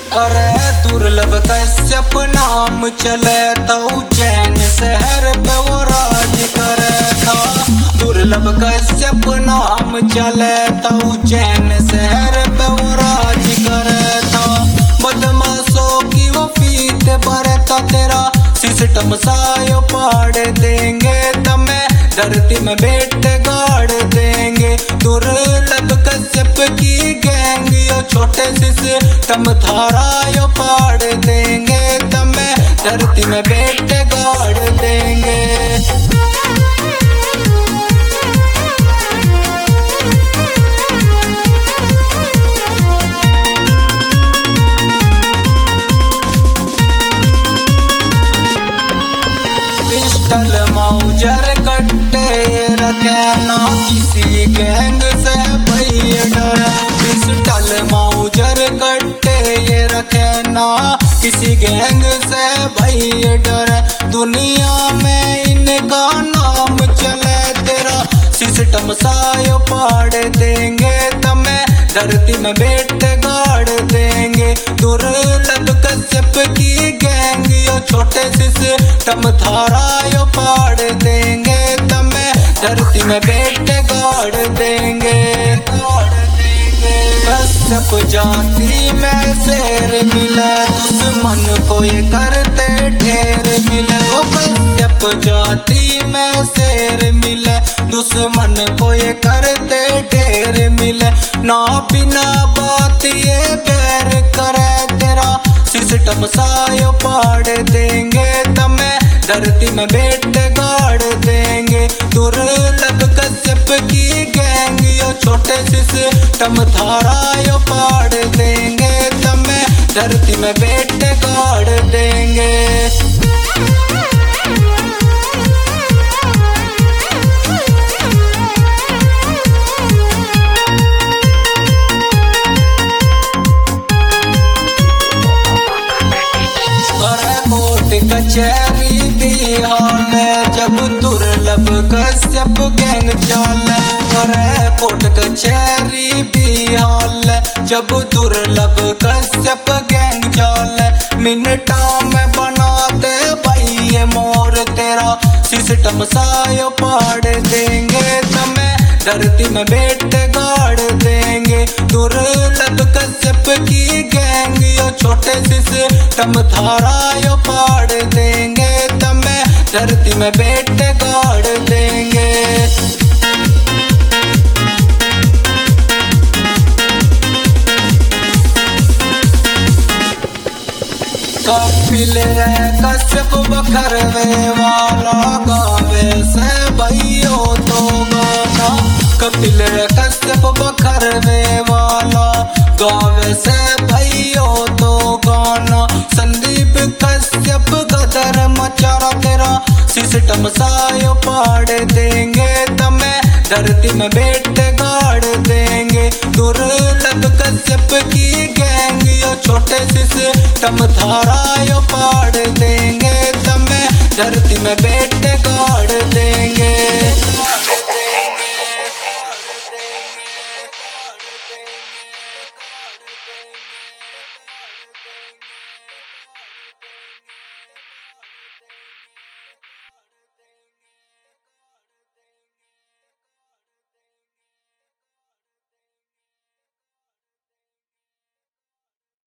अरे दुर्लभ कश्यप नाम चले तो उज्जैन शहर पे वो राज करे था। दुर्लभ कश्यप नाम चले तो उज्जैन शहर पे वो राज करे था। बदमाशों की वो फीत बरता तेरा सिस्टम सायो पाड़ देंगे तमें धरती में बेट गाड़ देंगे। दुर्लभ कश्यप की गैंग यो छोटे सिस्टम थारा यो पाड़ देंगे तमें धरती में बेट गाड़ देंगे। पिस्टल माउजर कट्टे रखे ना किसी गैंग से भैया डर। पिस्टल माउजर कट्टे ये रखे ना किसी गैंग से भैया डर। दुनिया में इनका नाम चले तेरा सिस्टम सायो पाड़ देंगे तमें धरती में बेट गाड़ देंगे। दुर्लभ कश्यप की गैंग यो छोटे सिस्टम थारा यो पाड़ देंगे तमें धरती में बेट गाड़ देंगे। कश्यप जाति में शेर मिला दुश्मन को ये करते ढेर मिले। ओ कश्यप जाति में शेर मिले दुश्मन को ये करते ढेर मिले। ना बिना बात ये बैर करे तेरा सिस्टम सायो पाड़ देंगे तमें धरती में बेट गाड़ देंगे। दुर्लभ कश्यप की गैंग यो छोटे सिस्टम थारा यो पाड़ देंगे तमें धरती में बेट गाड़ देंगे। कचहरी बिहार जब दुर्लभ कश्यप गैंग चाल। करे कोर्ट कचहरी बिहार जब दुर्लभ कश्यप गैंग चाल। मिनटा में बनाते भाई ये मोर तेरा सिस्टम सायो पाड़ देंगे तमें धरती में बेट गाड़ देंगे। दुर्लभ कश्यप की गैंग यो छोटे सिस्टम थारा यो पाड़ देंगे तमें धरती में बेट गाड़ देंगे। कपिल कश्यप बखरवे वाला गावे से भैयो तो गाना। कपिल कश्यप बखरवे वाला गावे से भैयो तो गाना। संदीप कश्यप गदर मचारा तेरा सिस्टम सायो पाड़ देंगे तमें धरती में बेट गाड़ देंगे। दुर्लभ कश्यप की गैंग यो छोटे सिस्टम थारा यो पाड़ देंगे तमें धरती में बेट गाड़ देंगे।